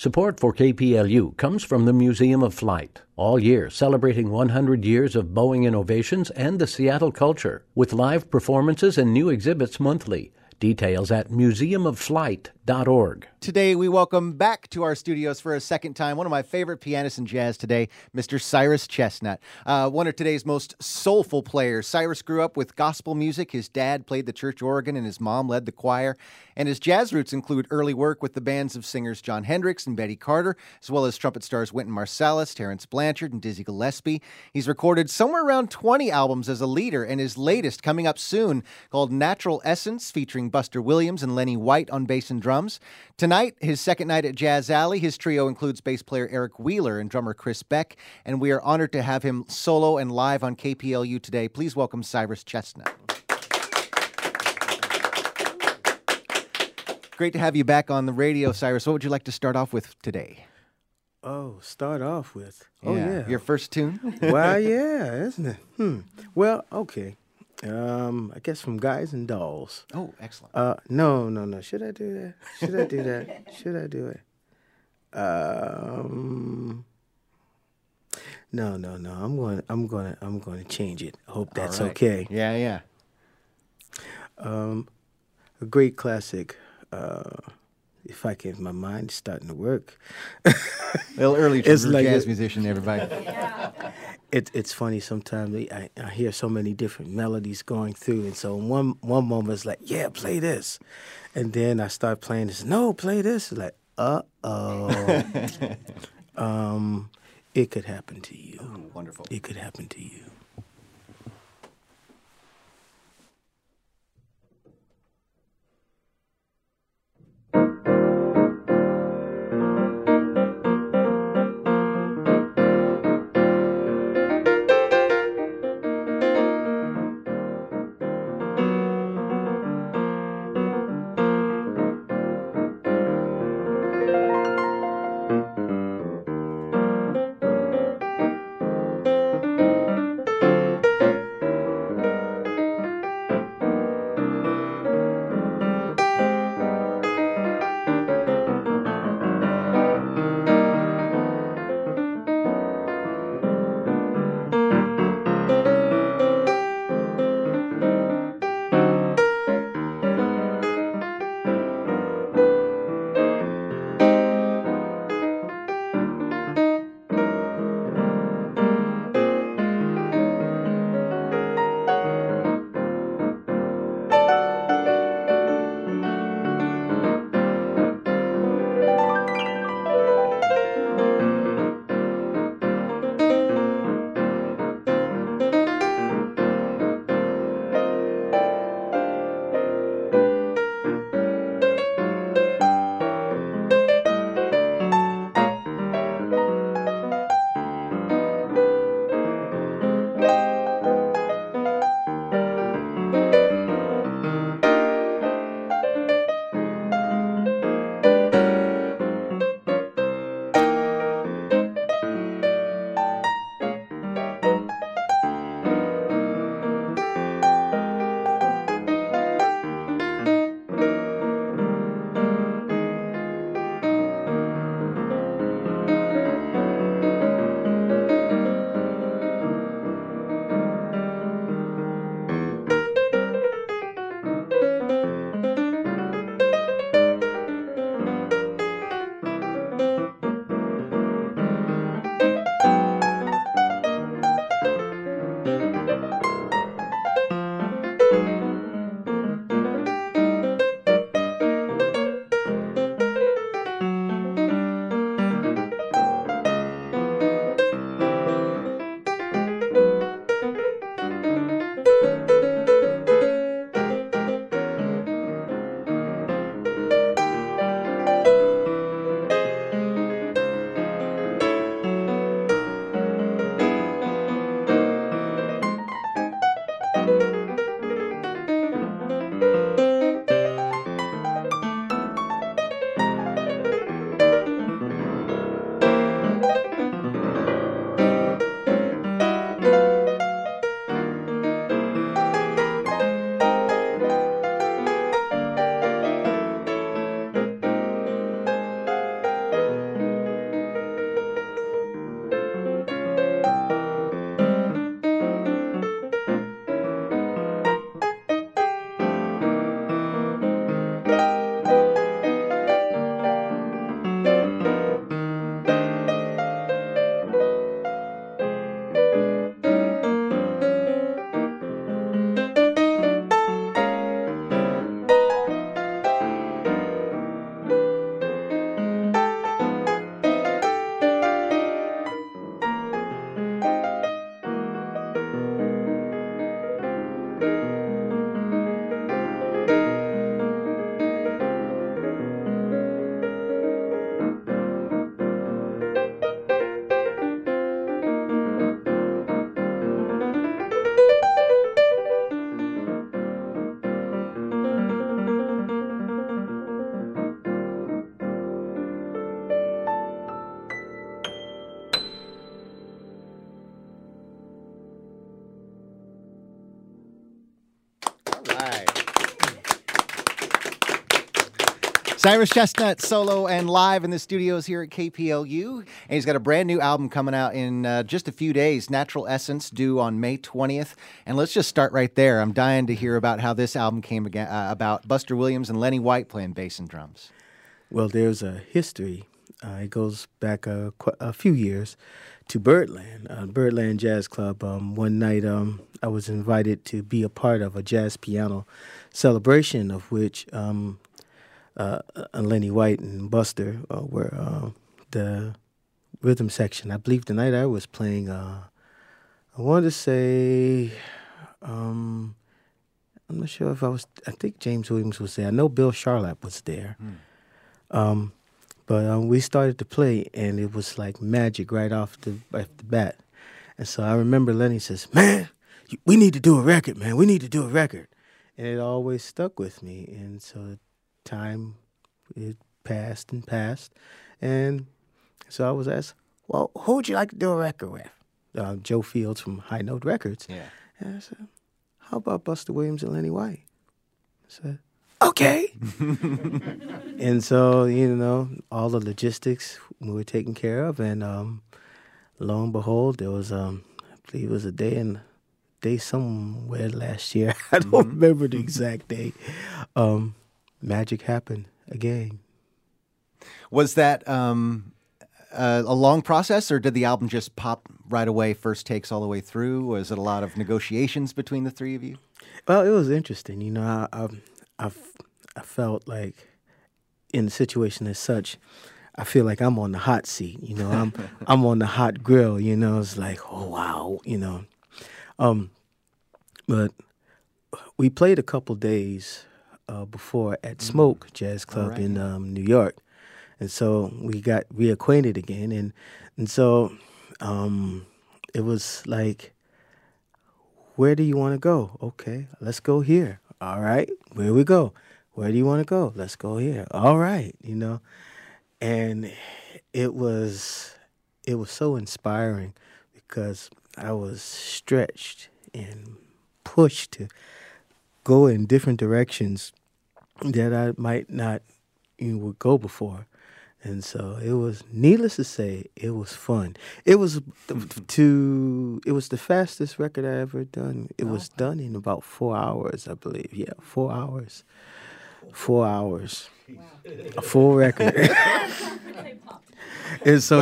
Support for KPLU comes from the Museum of Flight, all year celebrating 100 years of Boeing innovations and the Seattle culture, with live performances and new exhibits monthly. Details at museumofflight.org. Today, we welcome back to our studios for a second time one of my favorite pianists in jazz today, Mr. Cyrus Chestnut, one of today's most soulful players. Cyrus grew up with gospel music. His dad played the church organ and his mom led the choir. And his jazz roots include early work with the bands of singers Jon Hendricks and Betty Carter, as well as trumpet stars Wynton Marsalis, Terence Blanchard, and Dizzy Gillespie. He's recorded somewhere around 20 albums as a leader, and his latest coming up soon called Natural Essence, featuring Buster Williams and Lenny White on bass and drums. Tonight, his second night at Jazz Alley, his trio includes bass player Eric Wheeler and drummer Chris Beck, and we are honored to have him solo and live on KPLU today. Please welcome Cyrus Chestnut. Great to have you back on the radio, Cyrus. What would you like to start off with today? Oh, start off with? Oh, yeah. Your first tune? Well, yeah, isn't it? Well, okay. I guess from Guys and Dolls. Oh, excellent. No. Should I do that? Should I do that? Should I do it? No. I'm going to change it. I hope that's okay. Yeah. A great classic. If I can, my mind's starting to work. A little early for like jazz musician, everybody. It's funny sometimes. I hear so many different melodies going through, and so one moment it's like, yeah, play this, and then I start playing this. No, play this. It's like, it could happen to you. Oh, wonderful. It could happen to you. right. Cyrus Chestnut solo and live in the studios here at KPLU. And he's got a brand new album coming out in just a few days, Natural Essence, due on May 20th. And let's just start right there. I'm dying to hear about how this album came about Buster Williams and Lenny White playing bass and drums. Well, there's a history. It goes back a few years to Birdland Jazz Club. One night I was invited to be a part of a jazz piano celebration, of which Lenny White and Buster were the rhythm section. I believe the night I was playing, I want to say, I'm not sure if I think James Williams was there. I know Bill Charlap was there. But we started to play, and it was like magic right off the bat. And so I remember Lenny says, "Man, we need to do a record, man. We need to do a record." And it always stuck with me. And so time, it passed and passed. And so I was asked, "Well, who would you like to do a record with?" Joe Fields from High Note Records. Yeah. And I said, "How about Buster Williams and Lenny White?" I said, "Okay." And so, all the logistics we were taken care of. And lo and behold, there was, I believe it was a day somewhere last year. I don't remember the exact date. Magic happened again. Was that a long process, or did the album just pop right away, first takes all the way through? Was it a lot of negotiations between the three of you? Well, it was interesting. I felt like in the situation as such, I feel like I'm on the hot seat. I'm on the hot grill. It's like, oh wow. But we played a couple days before at Smoke Jazz Club in New York, and so we got reacquainted again, and so it was like, where do you want to go? Okay, let's go here. All right, where we go? Where do you want to go? Let's go here. All right, and it was so inspiring because I was stretched and pushed to go in different directions that I might not would go before. And so it was, needless to say, it was fun. It was the fastest record I ever done. It was done in about 4 hours, I believe. Yeah, 4 hours. 4 hours. Wow. A full record. And so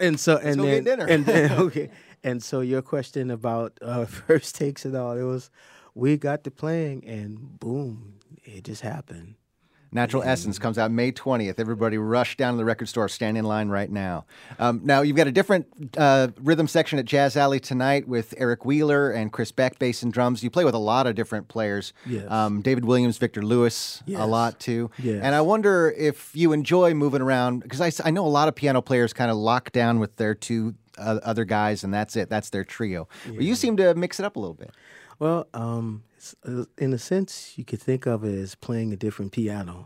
and so your question about first takes and all, we got to playing and boom, it just happened. Natural Essence comes out May 20th. Everybody rush down to the record store. Stand in line right now. Now, you've got a different rhythm section at Jazz Alley tonight with Eric Wheeler and Chris Beck, bass and drums. You play with a lot of different players. Yes. David Williams, Victor Lewis, yes. A lot too. Yes. And I wonder if you enjoy moving around, because I know a lot of piano players kind of lock down with their two other guys, and that's it. That's their trio. Yeah. But you seem to mix it up a little bit. Well, in a sense, you could think of it as playing a different piano.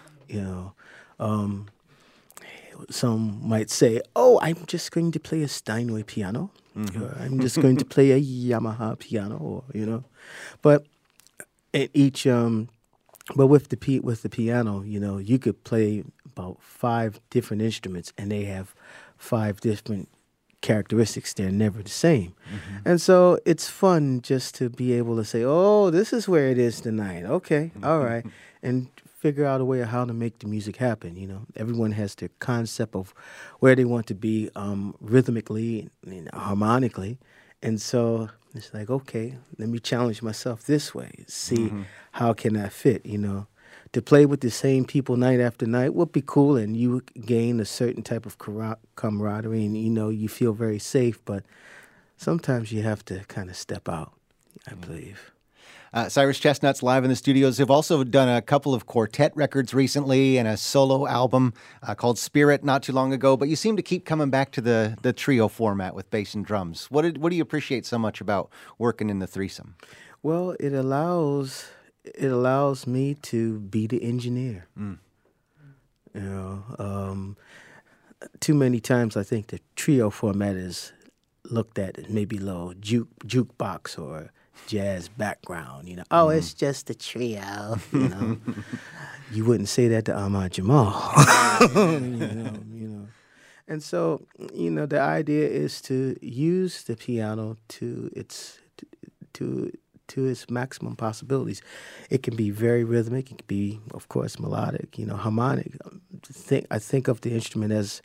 Some might say, "Oh, I'm just going to play a Steinway piano, or I'm just going to play a Yamaha piano," But at each, but with the piano, you could play about 5 different instruments, and they have 5 different characteristics. They're never the same. And so it's fun just to be able to say, "Oh, this is where it is tonight. Okay, all right," and figure out a way of how to make the music happen. Everyone has their concept of where they want to be rhythmically and harmonically, and so it's like, okay, let me challenge myself this way, see how can I fit. To play with the same people night after night would be cool, and you gain a certain type of camaraderie, and you feel very safe. But sometimes you have to kind of step out, I believe. Cyrus Chestnut's live in the studios. They've also done a couple of quartet records recently and a solo album called Spirit not too long ago. But you seem to keep coming back to the trio format with bass and drums. What do you appreciate so much about working in the threesome? Well, it allows me to be the engineer. Too many times I think the trio format is looked at as maybe low jukebox or jazz background. You know, oh, it's just a trio. You know, you wouldn't say that to Ahmad Jamal. You know. And so, you know, the idea is to use the piano to its maximum possibilities. It can be very rhythmic. It can be, of course, melodic. You know, harmonic. I think of the instrument as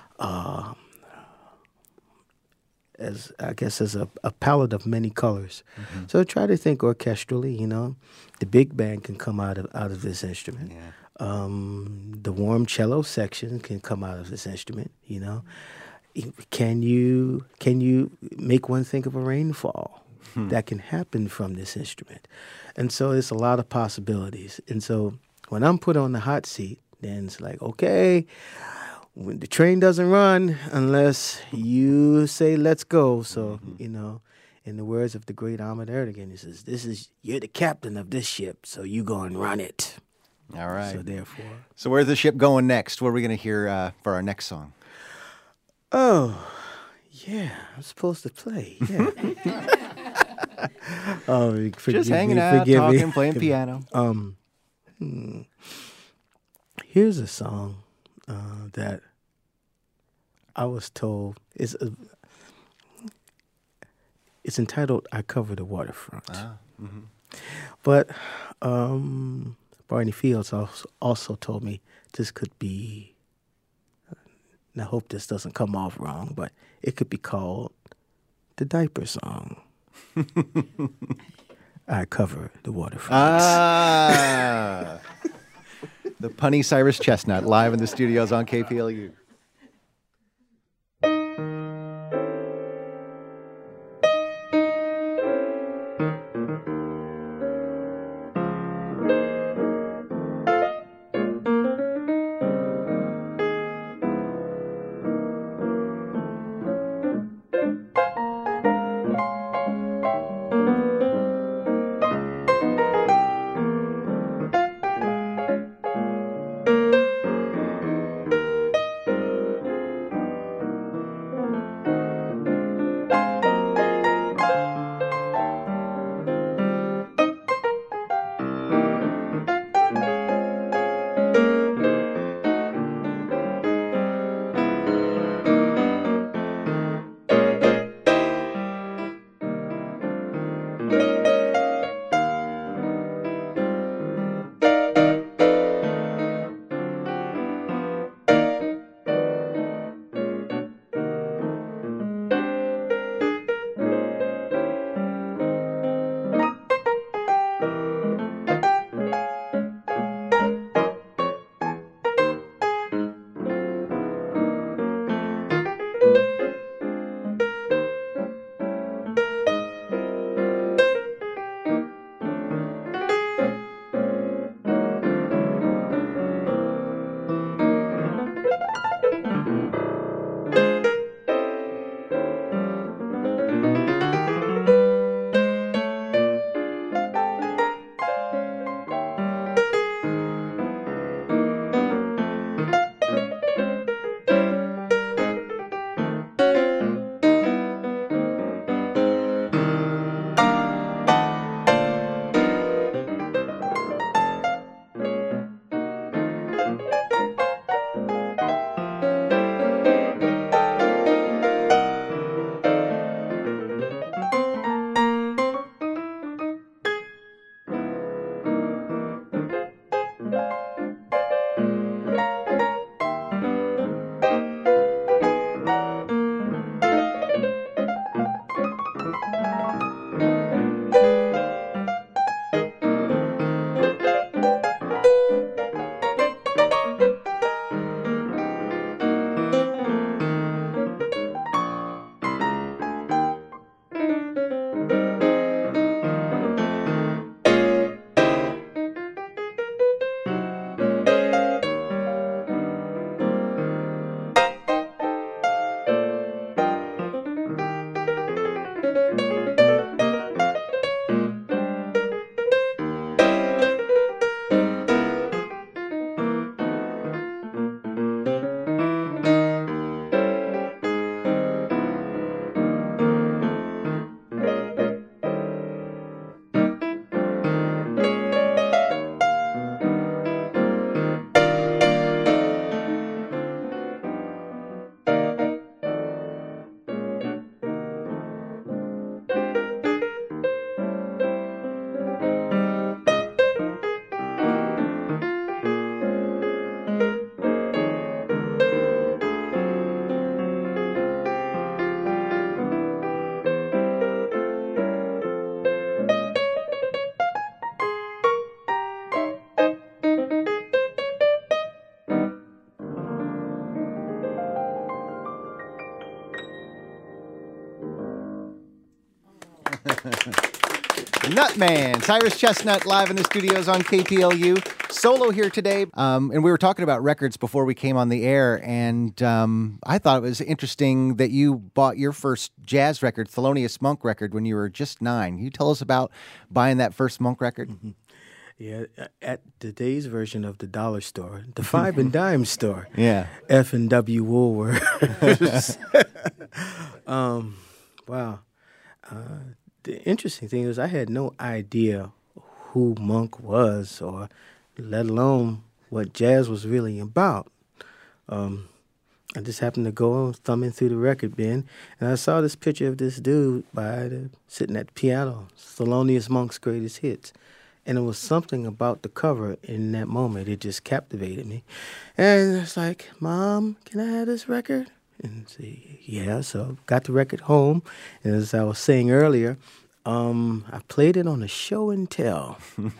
I guess as a palette of many colors. Mm-hmm. So try to think orchestrally. You know, the big band can come out of this instrument. Yeah. The warm cello section can come out of this instrument, you know. Can you make one think of a rainfall that can happen from this instrument? And so it's a lot of possibilities. And so when I'm put on the hot seat, then it's like, okay, when the train doesn't run unless you say let's go. So, you know, in the words of the great Ahmet Ertegun, he says, you're the captain of this ship, so you go and run it. All right. So therefore. So where's the ship going next? What are we going to hear for our next song? Oh, yeah. I'm supposed to play. Yeah. Just hanging out, talking, playing piano. Here's a song that I was told is it's entitled "I Cover the Waterfront." Mm-hmm. But Barney Fields also told me this could be, and I hope this doesn't come off wrong, but it could be called the diaper song. I cover the waterfront. The punny Cyrus Chestnut live in the studios on KPLU. Nutman, Cyrus Chestnut, live in the studios on KPLU. Solo here today. And we were talking about records before we came on the air, and I thought it was interesting that you bought your first jazz record, Thelonious Monk record, when you were just 9. Can you tell us about buying that first Monk record? Mm-hmm. Yeah, at today's version of the dollar store, the 5 and dime store. Yeah. F&W Woolworths. Wow. The interesting thing is I had no idea who Monk was, or let alone what jazz was really about. I just happened to go thumbing through the record bin, and I saw this picture of this dude sitting at the piano, Thelonious Monk's Greatest Hits. And it was something about the cover in that moment. It just captivated me. And it's like, Mom, can I have this record? And say, yeah. So got the record home. And as I was saying earlier, I played it on a show and tell.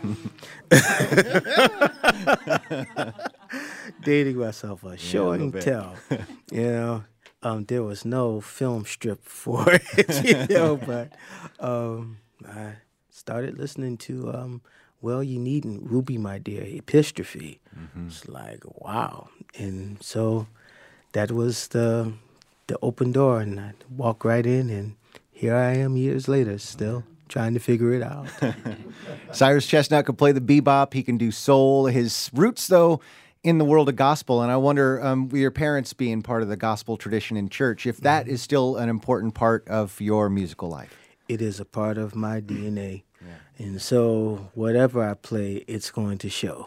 Dating myself, a show and tell. You know, there was no film strip for it, you know, but I started listening to Well You Needn't, Ruby My Dear, Epistrophe. Mm-hmm. It's like, wow. And so that was the open door, and I walked right in, and here I am years later, still trying to figure it out. Cyrus Chestnut can play the bebop. He can do soul. His roots, though, in the world of gospel. And I wonder, with your parents being part of the gospel tradition in church, if that is still an important part of your musical life. It is a part of my DNA. Yeah. And so whatever I play, it's going to show.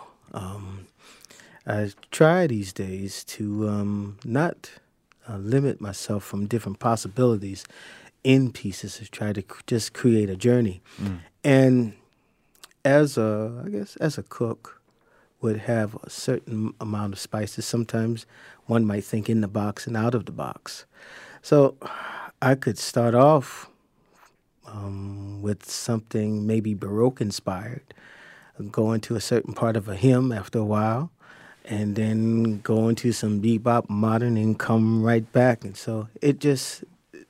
I try these days to not limit myself from different possibilities in pieces, to try to just create a journey. And as a cook would have a certain amount of spices, sometimes one might think in the box and out of the box. So I could start off with something maybe Baroque inspired, go into a certain part of a hymn after a while, and then go into some bebop modern and come right back. And so it just,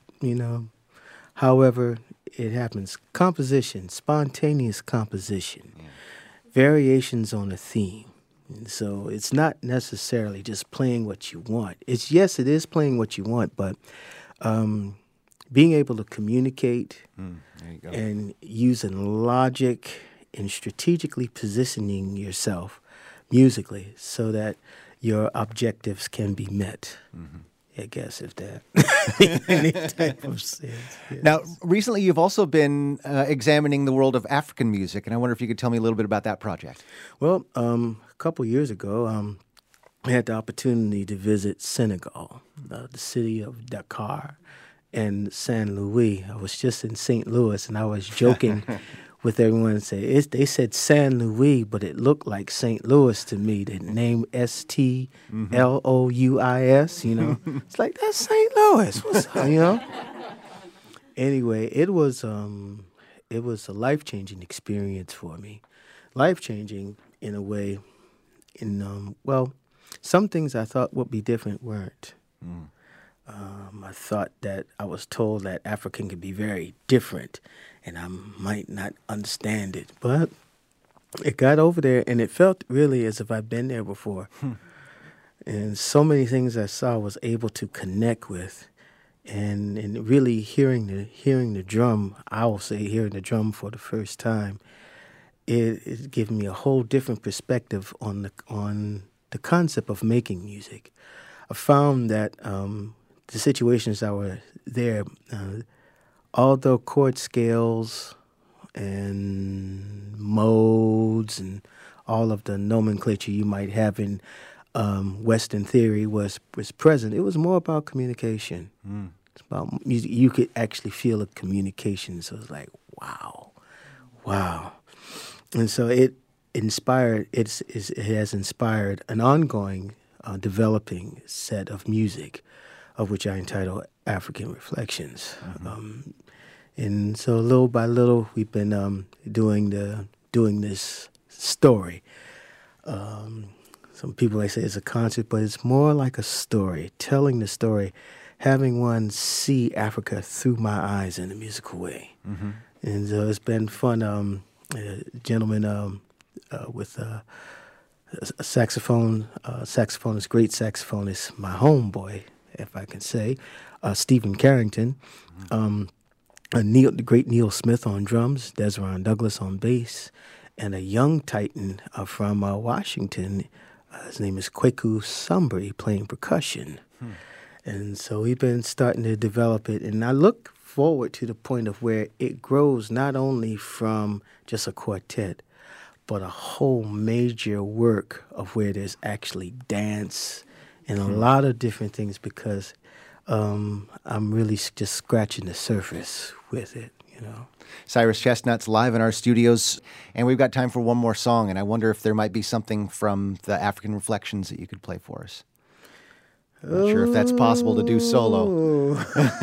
however it happens, composition, spontaneous composition, variations on a theme. And so it's not necessarily just playing what you want. It is playing what you want, but being able to communicate and using logic and strategically positioning yourself musically so that your objectives can be met. Mm-hmm. I guess if that any type of sense. Yes. Now, recently you've also been examining the world of African music, and I wonder if you could tell me a little bit about that project. Well, a couple years ago, I had the opportunity to visit Senegal, the city of Dakar, and Saint Louis. I was just in St. Louis, and I was joking with everyone and say they said Saint Louis, but it looked like St. Louis to me. The name STLOUIS, it's like that's St. Louis. What's up, Anyway, it was a life-changing experience for me. Life-changing in a way. Some things I thought would be different weren't. I thought that I was told that African could be very different, and I might not understand it. But it got over there, and it felt really as if I'd been there before. And so many things I saw was able to connect with, and really hearing the drum. I will say hearing the drum for the first time, it gave me a whole different perspective on the concept of making music. I found that the situations that were there, although chord scales and modes and all of the nomenclature you might have in Western theory was present, it was more about communication. It's about music. You could actually feel the communication. So it was like, wow. And so it has inspired an ongoing developing set of music, of which I entitle African Reflections. Mm-hmm. And so little by little, we've been doing this story. Some people might say it's a concert, but it's more like a story, telling the story, having one see Africa through my eyes in a musical way. Mm-hmm. And it's been fun. A gentleman with a saxophonist, great saxophonist, my homeboy, if I can say, Stephen Carrington, the great Neil Smith on drums, Desron Douglas on bass, and a young titan from Washington. His name is Kweku Sumbri, playing percussion. And so we've been starting to develop it, and I look forward to the point of where it grows not only from just a quartet, but a whole major work of where there's actually dance and a lot of different things, because I'm really just scratching the surface with it, you know. Cyrus Chestnut's live in our studios, and we've got time for one more song, and I wonder if there might be something from the African Reflections that you could play for us. I'm not sure if that's possible to do solo.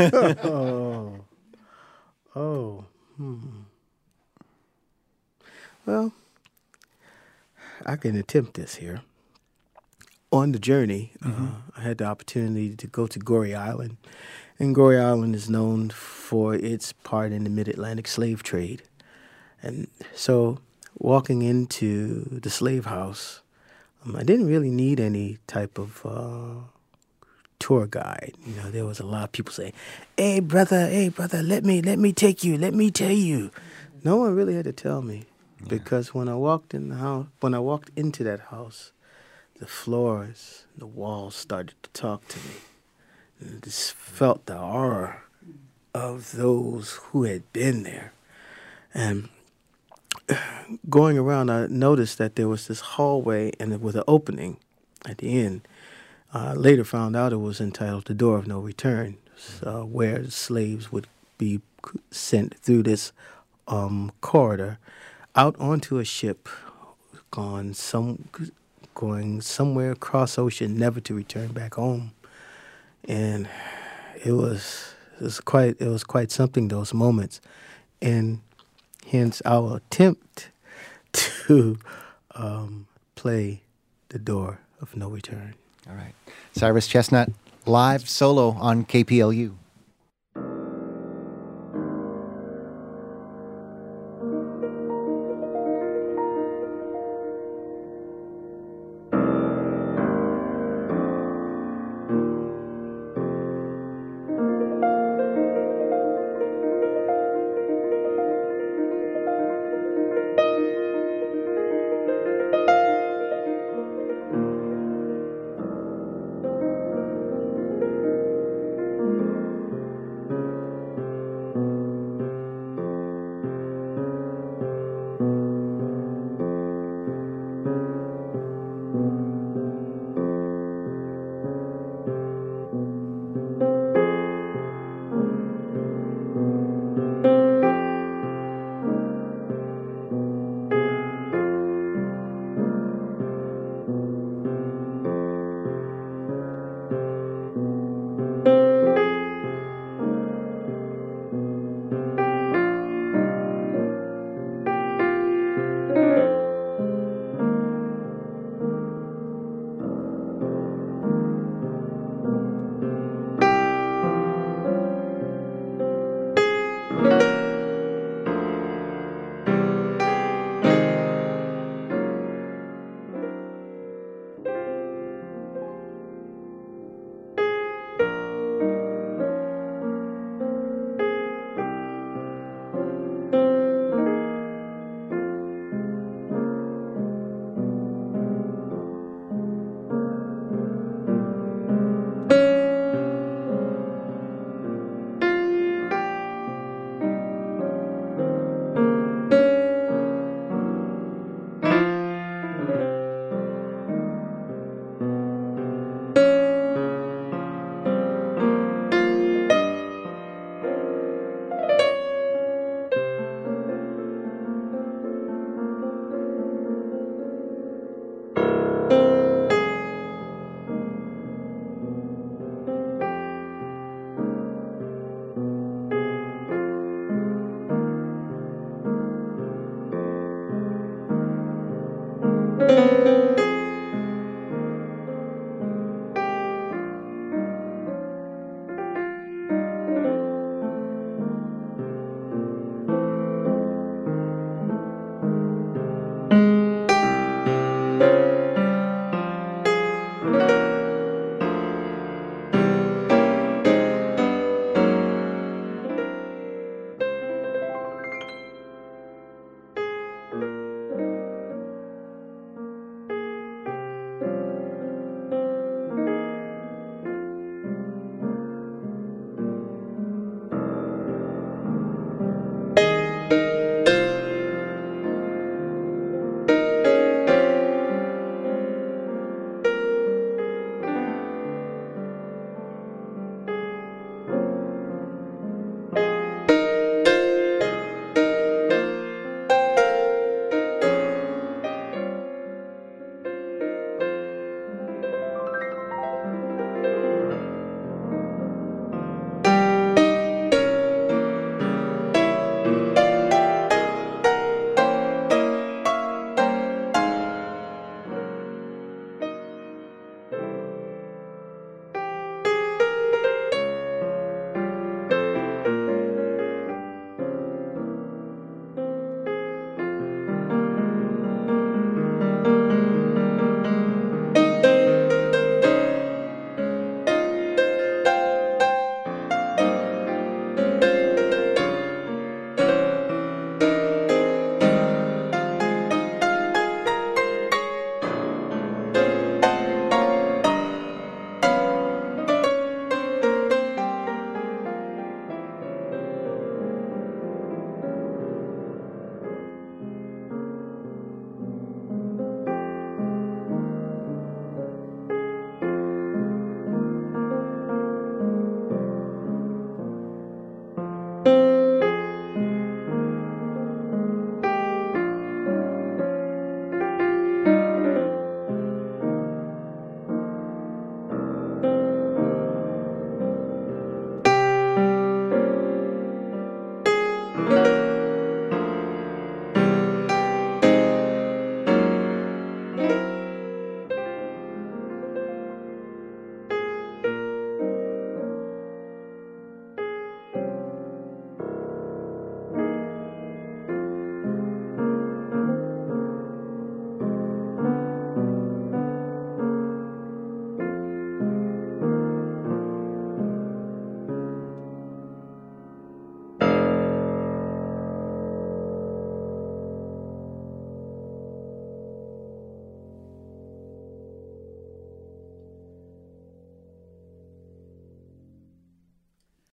Well, I can attempt this here. On the journey, I had the opportunity to go to Goree Island, and Goree Island is known for its part in the mid-Atlantic slave trade. And so walking into the slave house, I didn't really need any type of tour guide. You know, there was a lot of people saying, hey brother, let me take you, let me tell you. No one really had to tell me, because when I walked in the house, when I walked into that house, the floors, the walls started to talk to me. And I just felt the aura of those who had been there. And going around, I noticed that there was this hallway and with an opening at the end. I later found out it was entitled The Door of No Return, where slaves would be sent through this corridor out onto a ship, going somewhere across ocean, never to return back home. And it was quite something, those moments, and hence our attempt to play The Door of No Return. All right. Cyrus Chestnut, live solo on KPLU.